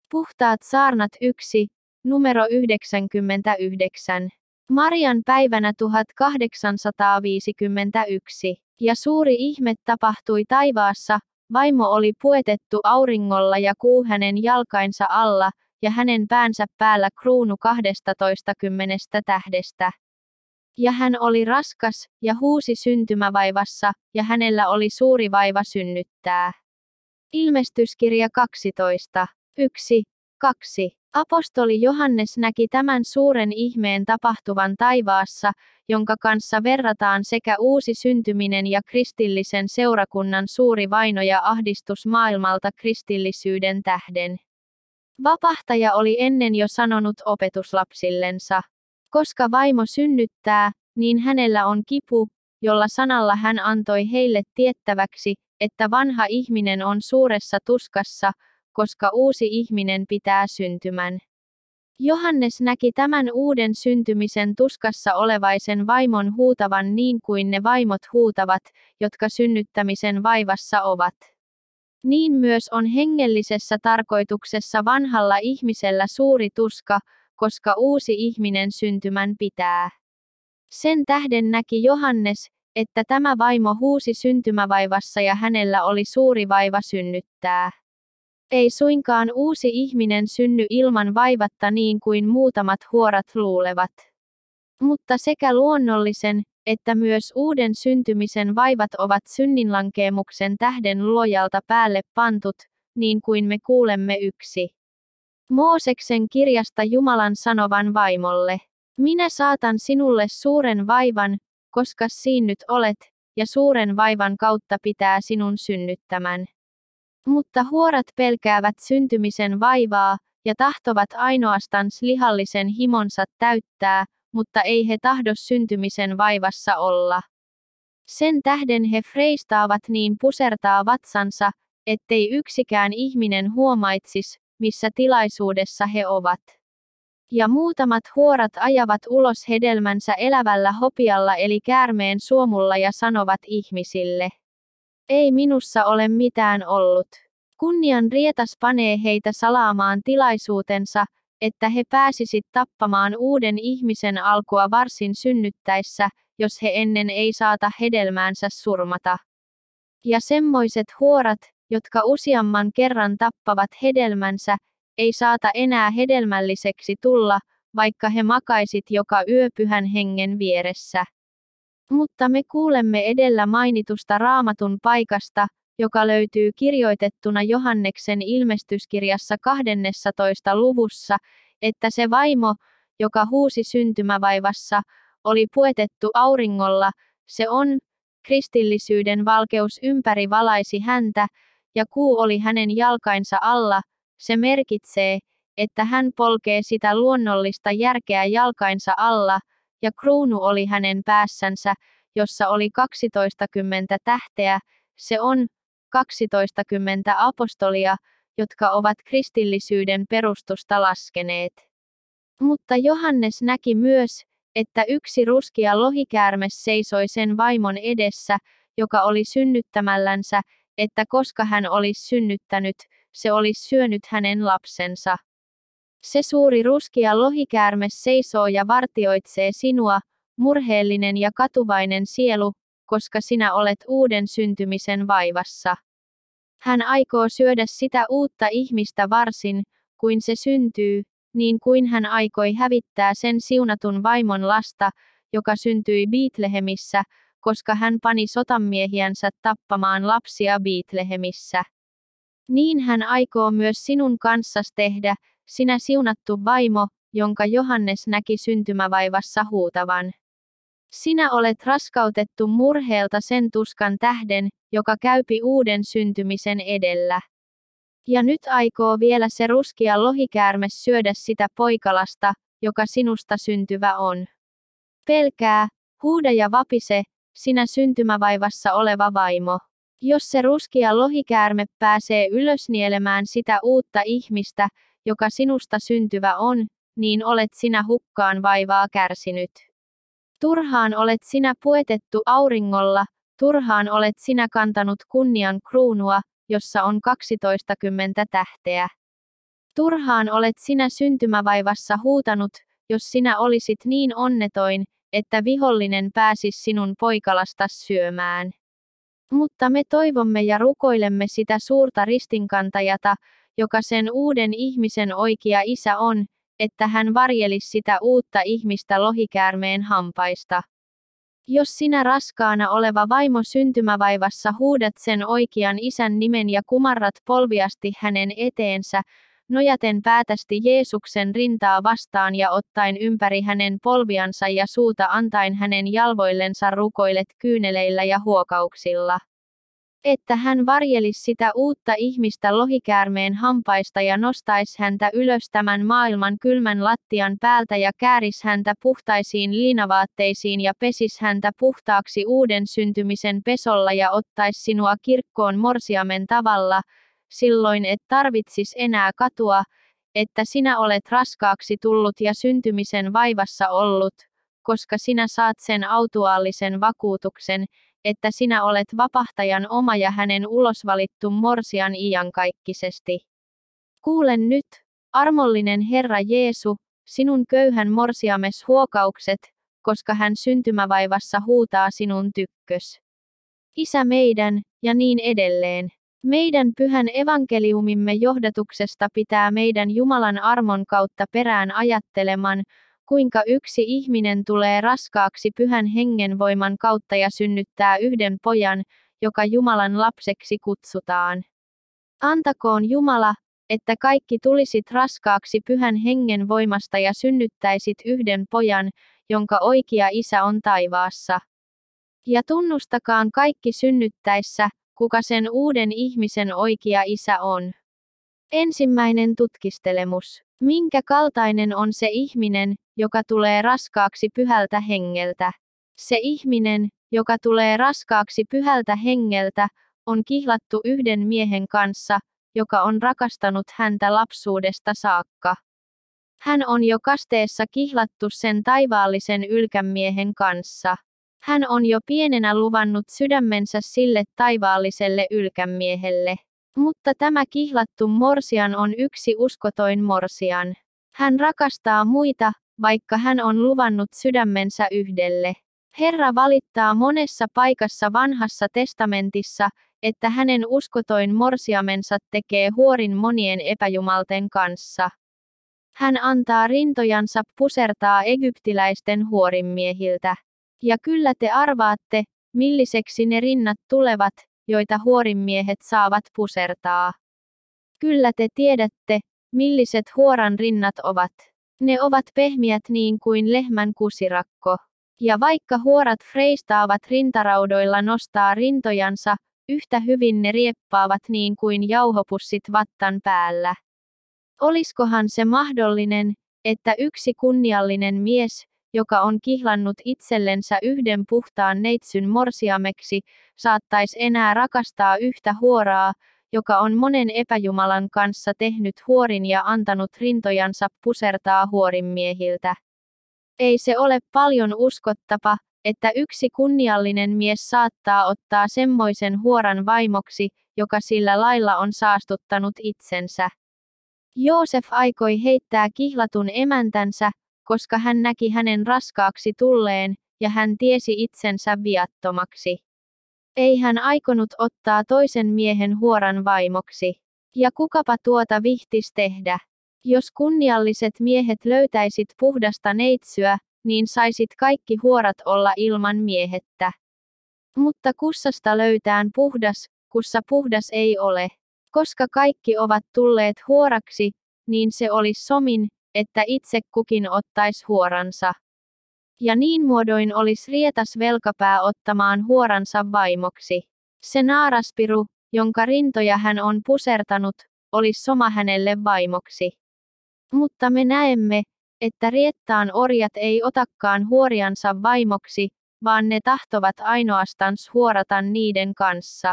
Puhtaat saarnat 1, numero 99. Marian päivänä 1851. Ja suuri ihme tapahtui taivaassa, vaimo oli puetettu auringolla ja kuu hänen jalkainsa alla, ja hänen päänsä päällä kruunu 12 tähdestä. Ja hän oli raskas, ja huusi syntymävaivassa, ja hänellä oli suuri vaiva synnyttää. Ilmestyskirja 12. 1, 2. Apostoli Johannes näki tämän suuren ihmeen tapahtuvan taivaassa, jonka kanssa verrataan sekä uusi syntyminen ja kristillisen seurakunnan suuri vaino ja ahdistus maailmalta kristillisyyden tähden. Vapahtaja oli ennen jo sanonut opetuslapsillensa. Koska vaimo synnyttää, niin hänellä on kipu, jolla sanalla hän antoi heille tiettäväksi, että vanha ihminen on suuressa tuskassa, koska uusi ihminen pitää syntymän. Johannes näki tämän uuden syntymisen tuskassa olevaisen vaimon huutavan niin kuin ne vaimot huutavat, jotka synnyttämisen vaivassa ovat. Niin myös on hengellisessä tarkoituksessa vanhalla ihmisellä suuri tuska, koska uusi ihminen syntymän pitää. Sen tähden näki Johannes, että tämä vaimo huusi syntymävaivassa ja hänellä oli suuri vaiva synnyttää. Ei suinkaan uusi ihminen synny ilman vaivatta niin kuin muutamat huorat luulevat. Mutta sekä luonnollisen, että myös uuden syntymisen vaivat ovat synninlankeemuksen tähden luojalta päälle pantut, niin kuin me kuulemme 1. Mooseksen kirjasta Jumalan sanovan vaimolle. Minä saatan sinulle suuren vaivan, koska siinnyt olet, ja suuren vaivan kautta pitää sinun synnyttämän. Mutta huorat pelkäävät syntymisen vaivaa, ja tahtovat ainoastaan lihallisen himonsa täyttää, mutta ei he tahdo syntymisen vaivassa olla. Sen tähden he freistaavat niin pusertaa vatsansa, ettei yksikään ihminen huomaitsis, missä tilaisuudessa he ovat. Ja muutamat huorat ajavat ulos hedelmänsä elävällä hopialla eli käärmeen suomulla ja sanovat ihmisille: ei minussa ole mitään ollut. Kunnian rietas panee heitä salaamaan tilaisuutensa, että he pääsisit tappamaan uuden ihmisen alkua varsin synnyttäessä, jos he ennen ei saata hedelmäänsä surmata. Ja semmoiset huorat, jotka useamman kerran tappavat hedelmänsä, ei saata enää hedelmälliseksi tulla, vaikka he makaisit joka yö Pyhän Hengen vieressä. Mutta me kuulemme edellä mainitusta Raamatun paikasta, joka löytyy kirjoitettuna Johanneksen ilmestyskirjassa 12. luvussa, että se vaimo, joka huusi syntymävaivassa, oli puetettu auringolla, se on, kristillisyyden valkeus ympäri valaisi häntä, ja kuu oli hänen jalkainsa alla, se merkitsee, että hän polkee sitä luonnollista järkeä jalkainsa alla, ja kruunu oli hänen päässänsä, jossa oli 12 tähteä, se on, 12 apostolia, jotka ovat kristillisyyden perustusta laskeneet. Mutta Johannes näki myös, että yksi ruskea lohikäärmes seisoi sen vaimon edessä, joka oli synnyttämällänsä, että koska hän olisi synnyttänyt, se olisi syönyt hänen lapsensa. Se suuri ruskea lohikäärmes seisoo ja vartioitsee sinua, murheellinen ja katuvainen sielu, koska sinä olet uuden syntymisen vaivassa. Hän aikoo syödä sitä uutta ihmistä varsin, kuin se syntyy, niin kuin hän aikoi hävittää sen siunatun vaimon lasta, joka syntyi Betlehemissä, koska hän pani sotamiehiänsä tappamaan lapsia Betlehemissä. Niin hän aikoo myös sinun kanssasi tehdä, sinä siunattu vaimo, jonka Johannes näki syntymävaivassa huutavan. Sinä olet raskautettu murheelta sen tuskan tähden, joka käypi uuden syntymisen edellä. Ja nyt aikoo vielä se ruskea lohikäärmes syödä sitä poikalasta, joka sinusta syntyvä on. Pelkää, huuda ja vapise, sinä syntymävaivassa oleva vaimo. Jos se ruskea lohikäärme pääsee ylösnielemään sitä uutta ihmistä, joka sinusta syntyvä on, niin olet sinä hukkaan vaivaa kärsinyt. Turhaan olet sinä puetettu auringolla, turhaan olet sinä kantanut kunnian kruunua, jossa on 12 tähteä. Turhaan olet sinä syntymävaivassa huutanut, jos sinä olisit niin onnetoin, että vihollinen pääsisi sinun poikalastas syömään. Mutta me toivomme ja rukoilemme sitä suurta ristinkantajata, joka sen uuden ihmisen oikea isä on, että hän varjelisi sitä uutta ihmistä lohikäärmeen hampaista. Jos sinä raskaana oleva vaimo syntymävaivassa huudat sen oikean isän nimen ja kumarrat polviasti hänen eteensä, nojaten päätästi Jeesuksen rintaa vastaan ja ottaen ympäri hänen polviansa ja suuta antaen hänen jalvoillensa rukoilet kyyneleillä ja huokauksilla. Että hän varjelisi sitä uutta ihmistä lohikäärmeen hampaista ja nostaisi häntä ylös tämän maailman kylmän lattian päältä ja käärisi häntä puhtaisiin liinavaatteisiin ja pesisi häntä puhtaaksi uuden syntymisen pesolla ja ottaisi sinua kirkkoon morsiamen tavalla, silloin et tarvitsis enää katua, että sinä olet raskaaksi tullut ja syntymisen vaivassa ollut, koska sinä saat sen autuaallisen vakuutuksen, että sinä olet vapahtajan oma ja hänen ulosvalittu morsian iankaikkisesti. Kuule nyt, armollinen Herra Jeesu, sinun köyhän morsiames huokaukset, koska hän syntymävaivassa huutaa sinun tykkös. Isä meidän, ja niin edelleen. Meidän pyhän evankeliumimme johdatuksesta pitää meidän Jumalan armon kautta perään ajatteleman, kuinka yksi ihminen tulee raskaaksi pyhän hengen voiman kautta ja synnyttää yhden pojan, joka Jumalan lapseksi kutsutaan. Antakoon Jumala, että kaikki tulisit raskaaksi pyhän hengen voimasta ja synnyttäisit yhden pojan, jonka oikea isä on taivaassa. Ja tunnustakaan kaikki synnyttäessä, kuka sen uuden ihmisen oikea isä on. Ensimmäinen tutkistelemus. Minkä kaltainen on se ihminen, joka tulee raskaaksi pyhältä hengeltä? Se ihminen, joka tulee raskaaksi pyhältä hengeltä, on kihlattu yhden miehen kanssa, joka on rakastanut häntä lapsuudesta saakka. Hän on jo kasteessa kihlattu sen taivaallisen ylkämiehen kanssa. Hän on jo pienenä luvannut sydämensä sille taivaalliselle ylkämiehelle. Mutta tämä kihlattu morsian on yksi uskotoin morsian. Hän rakastaa muita, vaikka hän on luvannut sydämensä yhdelle. Herra valittaa monessa paikassa vanhassa testamentissa, että hänen uskotoin morsiamensa tekee huorin monien epäjumalten kanssa. Hän antaa rintojansa pusertaa egyptiläisten huorinmiehiltä. Ja kyllä te arvaatte, milliseksi ne rinnat tulevat, joita huorinmiehet saavat pusertaa. Kyllä te tiedätte, milliset huoran rinnat ovat. Ne ovat pehmiät niin kuin lehmän kusirakko. Ja vaikka huorat freistaavat rintaraudoilla nostaa rintojansa, yhtä hyvin ne rieppaavat niin kuin jauhopussit vattan päällä. Oliskohan se mahdollinen, että yksi kunniallinen mies, joka on kihlannut itsellensä yhden puhtaan neitsyn morsiameksi, saattaisi enää rakastaa yhtä huoraa, joka on monen epäjumalan kanssa tehnyt huorin ja antanut rintojansa pusertaa huorinmiehiltä. Ei se ole paljon uskottava, että yksi kunniallinen mies saattaa ottaa semmoisen huoran vaimoksi, joka sillä lailla on saastuttanut itsensä. Joosef aikoi heittää kihlatun emäntänsä, koska hän näki hänen raskaaksi tulleen, ja hän tiesi itsensä viattomaksi. Ei hän aikonut ottaa toisen miehen huoran vaimoksi. Ja kukapa tuota vihtis tehdä? Jos kunnialliset miehet löytäisit puhdasta neitsyä, niin saisit kaikki huorat olla ilman miehettä. Mutta kussasta löytään puhdas, kussa puhdas ei ole. Koska kaikki ovat tulleet huoraksi, niin se olisi somin, että itse kukin ottaisi huoransa. Ja niin muodoin olisi rietas velkapää ottamaan huoransa vaimoksi. Se naaraspiru, jonka rintoja hän on pusertanut, olisi soma hänelle vaimoksi. Mutta me näemme, että riettaan orjat ei otakaan huoriansa vaimoksi, vaan ne tahtovat ainoastaan huorata niiden kanssa.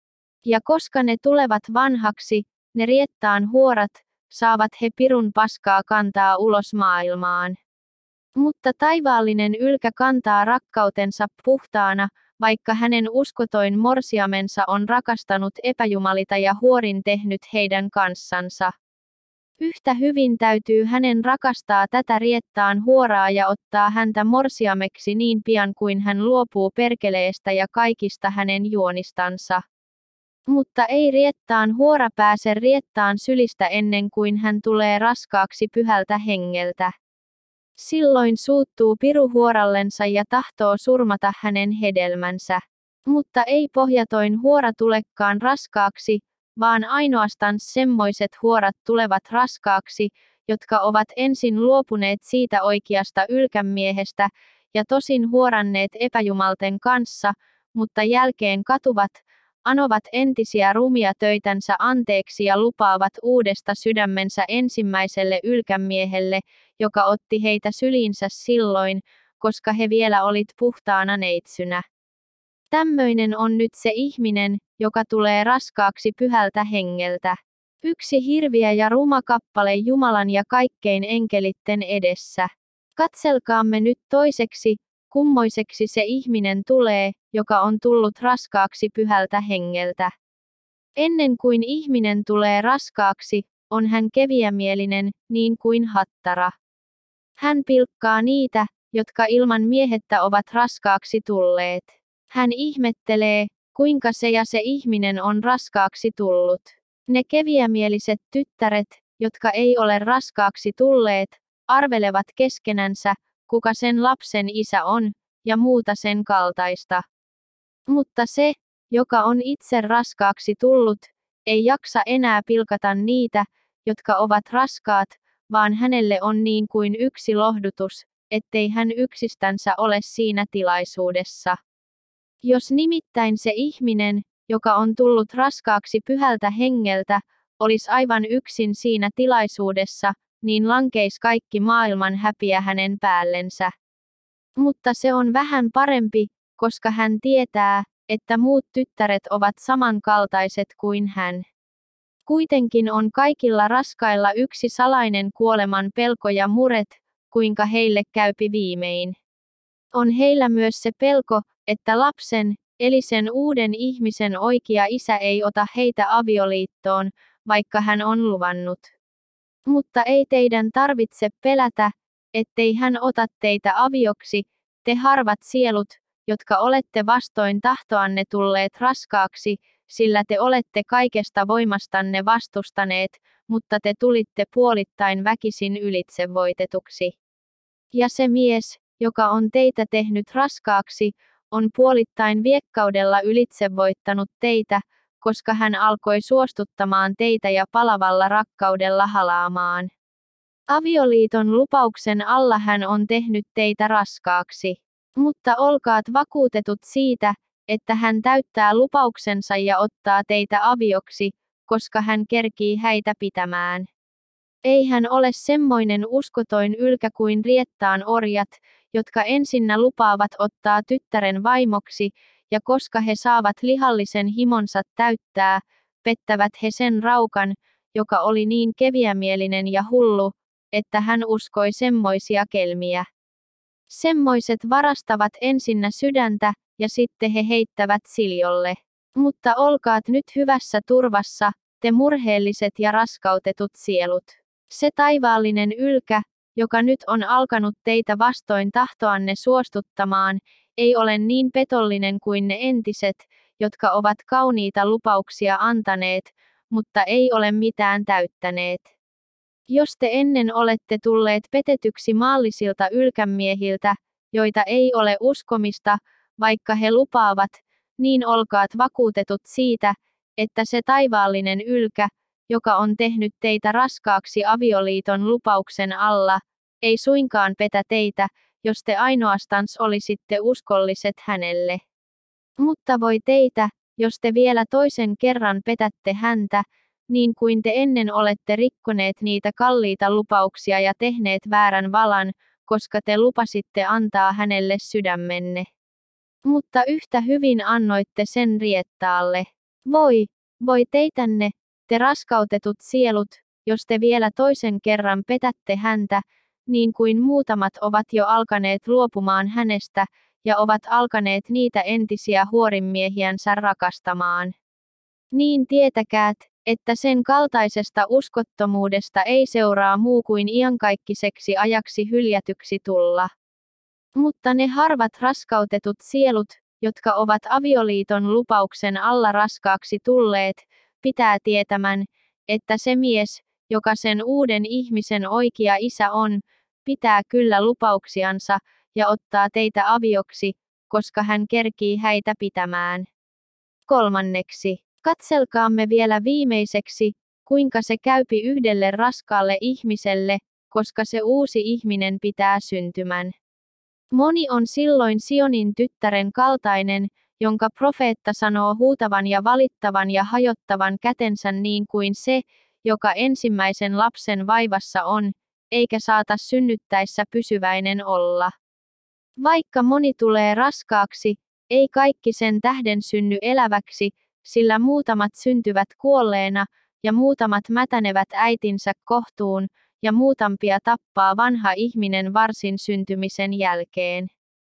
Ja koska ne tulevat vanhaksi, ne riettaan huorat, saavat he pirun paskaa kantaa ulos maailmaan. Mutta taivaallinen ylkä kantaa rakkautensa puhtaana, vaikka hänen uskotoin morsiamensa on rakastanut epäjumalita ja huorin tehnyt heidän kanssansa. Yhtä hyvin täytyy hänen rakastaa tätä Riettaan huoraa ja ottaa häntä morsiameksi niin pian kuin hän luopuu perkeleestä ja kaikista hänen juonistansa. Mutta ei Riettaan huora pääse Riettaan sylistä ennen kuin hän tulee raskaaksi pyhältä hengeltä. Silloin suuttuu piru huorallensa ja tahtoo surmata hänen hedelmänsä. Mutta ei pohjatoin huora tulekaan raskaaksi, vaan ainoastaan semmoiset huorat tulevat raskaaksi, jotka ovat ensin luopuneet siitä oikeasta ylkämiehestä, ja tosin huoranneet epäjumalten kanssa, mutta jälkeen katuvat, anovat entisiä rumia töitänsä anteeksi ja lupaavat uudesta sydämensä ensimmäiselle ylkämiehelle, joka otti heitä syliinsä silloin, koska he vielä olit puhtaana neitsynä. Tämmöinen on nyt se ihminen, joka tulee raskaaksi pyhältä hengeltä. Yksi hirviä ja ruma kappale Jumalan ja kaikkein enkelitten edessä. Katselkaamme nyt toiseksi, kummoiseksi se ihminen tulee, joka on tullut raskaaksi pyhältä hengeltä. Ennen kuin ihminen tulee raskaaksi, on hän keviämielinen, niin kuin hattara. Hän pilkkaa niitä, jotka ilman miehettä ovat raskaaksi tulleet. Hän ihmettelee, kuinka se ja se ihminen on raskaaksi tullut. Ne keviämieliset tyttäret, jotka ei ole raskaaksi tulleet, arvelevat keskenänsä, kuka sen lapsen isä on, ja muuta sen kaltaista. Mutta se, joka on itse raskaaksi tullut, ei jaksa enää pilkata niitä, jotka ovat raskaat, vaan hänelle on niin kuin yksi lohdutus, ettei hän yksistänsä ole siinä tilaisuudessa. Jos nimittäin se ihminen, joka on tullut raskaaksi pyhältä hengeltä, olisi aivan yksin siinä tilaisuudessa, niin lankeisi kaikki maailman häpiä hänen päällensä. Mutta se on vähän parempi, koska hän tietää, että muut tyttäret ovat samankaltaiset kuin hän. Kuitenkin on kaikilla raskailla yksi salainen kuoleman pelko ja muret, kuinka heille käypi viimein. On heillä myös se pelko, että lapsen, eli sen uuden ihmisen oikea isä ei ota heitä avioliittoon, vaikka hän on luvannut. Mutta ei teidän tarvitse pelätä, ettei hän ota teitä avioksi, te harvat sielut, jotka olette vastoin tahtoanne tulleet raskaaksi, sillä te olette kaikesta voimastanne vastustaneet, mutta te tulitte puolittain väkisin ylitse voitetuksi. Ja se mies, joka on teitä tehnyt raskaaksi, on puolittain viekkaudella ylitse voittanut teitä, koska hän alkoi suostuttamaan teitä ja palavalla rakkaudella halaamaan. Avioliiton lupauksen alla hän on tehnyt teitä raskaaksi. Mutta olkaat vakuutetut siitä, että hän täyttää lupauksensa ja ottaa teitä avioksi, koska hän kerkii häitä pitämään. Ei hän ole semmoinen uskotoin ylkä kuin Riettaan orjat, jotka ensinnä lupaavat ottaa tyttären vaimoksi, ja koska he saavat lihallisen himonsa täyttää, pettävät he sen raukan, joka oli niin keviämielinen ja hullu, että hän uskoi semmoisia kelmiä. Semmoiset varastavat ensinnä sydäntä, ja sitten he heittävät siljolle. Mutta olkaat nyt hyvässä turvassa, te murheelliset ja raskautetut sielut. Se taivaallinen ylkä, joka nyt on alkanut teitä vastoin tahtoanne suostuttamaan, ei ole niin petollinen kuin ne entiset, jotka ovat kauniita lupauksia antaneet, mutta ei ole mitään täyttäneet. Jos te ennen olette tulleet petetyksi maallisilta ylkämiehiltä, joita ei ole uskomista, vaikka he lupaavat, niin olkaat vakuutetut siitä, että se taivaallinen ylkä, joka on tehnyt teitä raskaaksi avioliiton lupauksen alla, ei suinkaan petä teitä, jos te ainoastaan olisitte uskolliset hänelle. Mutta voi teitä, jos te vielä toisen kerran petätte häntä, niin kuin te ennen olette rikkoneet niitä kalliita lupauksia ja tehneet väärän valan, koska te lupasitte antaa hänelle sydämenne. Mutta yhtä hyvin annoitte sen Riettaalle. Voi teitänne, te raskautetut sielut, jos te vielä toisen kerran petätte häntä, niin kuin muutamat ovat jo alkaneet luopumaan hänestä, ja ovat alkaneet niitä entisiä huorimiehiänsä rakastamaan. Niin tietäkäät, että sen kaltaisesta uskottomuudesta ei seuraa muu kuin iankaikkiseksi ajaksi hyljätyksi tulla. Mutta ne harvat raskautetut sielut, jotka ovat avioliiton lupauksen alla raskaaksi tulleet, pitää tietämän, että se mies, joka sen uuden ihmisen oikea isä on, pitää kyllä lupauksiansa ja ottaa teitä avioksi, koska hän kerkii häitä pitämään. 3. Katselkaamme vielä viimeiseksi, kuinka se käypi yhdelle raskaalle ihmiselle, koska se uusi ihminen pitää syntymän. Moni on silloin Sionin tyttären kaltainen, jonka profeetta sanoo huutavan ja valittavan ja hajottavan kätensä niin kuin se, joka ensimmäisen lapsen vaivassa on, eikä saata synnyttäessä pysyväinen olla. Vaikka moni tulee raskaaksi, ei kaikki sen tähden synny eläväksi, sillä muutamat syntyvät kuolleena, ja muutamat mätänevät äitinsä kohtuun, ja muutampia tappaa vanha ihminen varsin syntymisen jälkeen.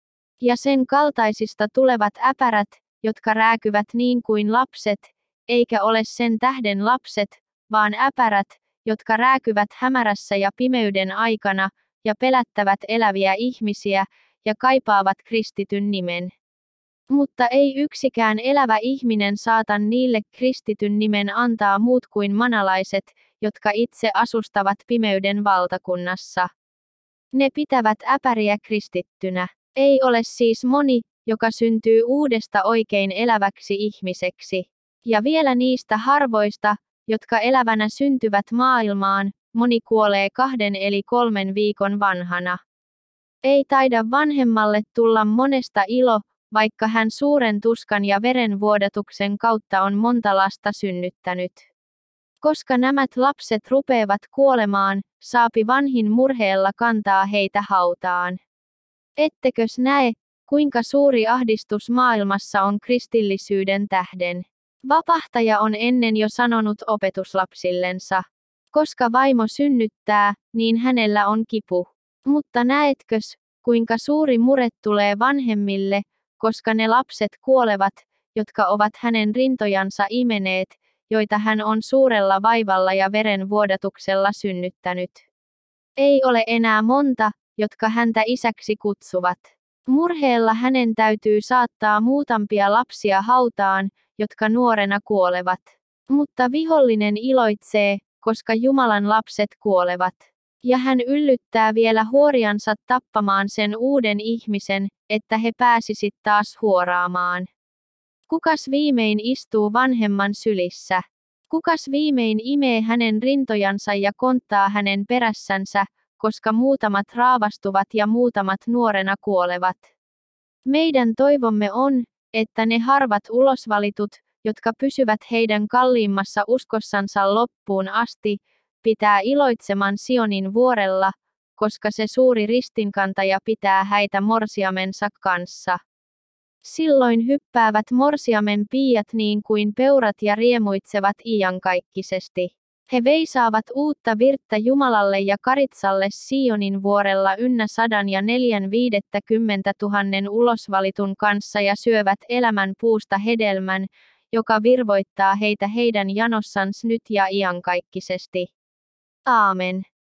Ja sen kaltaisista tulevat äpärät, jotka rääkyvät niin kuin lapset, eikä ole sen tähden lapset, vaan äpärät, jotka rääkyvät hämärässä ja pimeyden aikana, ja pelättävät eläviä ihmisiä, ja kaipaavat kristityn nimen. Mutta ei yksikään elävä ihminen saata niille kristityn nimen antaa muut kuin manalaiset, jotka itse asustavat pimeyden valtakunnassa. Ne pitävät äpäriä kristittynä. Ei ole siis moni, joka syntyy uudesta oikein eläväksi ihmiseksi. Ja vielä niistä harvoista, jotka elävänä syntyvät maailmaan, moni kuolee 2 eli 3 viikon vanhana. Ei taida vanhemmalle tulla monesta ilo, vaikka hän suuren tuskan ja verenvuodatuksen kautta on monta lasta synnyttänyt. Koska nämä lapset rupeavat kuolemaan, saapi vanhin murheella kantaa heitä hautaan. Ettekös näe, kuinka suuri ahdistus maailmassa on kristillisyyden tähden? Vapahtaja on ennen jo sanonut opetuslapsillensa. Koska vaimo synnyttää, niin hänellä on kipu. Mutta näetkös, kuinka suuri mure tulee vanhemmille, koska ne lapset kuolevat, jotka ovat hänen rintojansa imeneet, joita hän on suurella vaivalla ja verenvuodatuksella synnyttänyt. Ei ole enää monta, jotka häntä isäksi kutsuvat. Murheella hänen täytyy saattaa muutampia lapsia hautaan, jotka nuorena kuolevat. Mutta vihollinen iloitsee, koska Jumalan lapset kuolevat. Ja hän yllyttää vielä huoriansa tappamaan sen uuden ihmisen, että he pääsisit taas huoraamaan. Kukas viimein istuu vanhemman sylissä? Kukas viimein imee hänen rintojansa ja konttaa hänen perässänsä, koska muutamat raavastuvat ja muutamat nuorena kuolevat? Meidän toivomme on, että ne harvat ulosvalitut, jotka pysyvät heidän kalliimmassa uskossansa loppuun asti, pitää iloitseman Sionin vuorella, koska se suuri ristinkantaja pitää häitä morsiamensa kanssa. Silloin hyppäävät morsiamen piiat niin kuin peurat ja riemuitsevat iankaikkisesti. He veisaavat uutta virttä Jumalalle ja Karitsalle Sionin vuorella ynnä 150 000 ulosvalitun kanssa ja syövät elämän puusta hedelmän, joka virvoittaa heitä heidän janossans nyt ja iankaikkisesti. Aamen.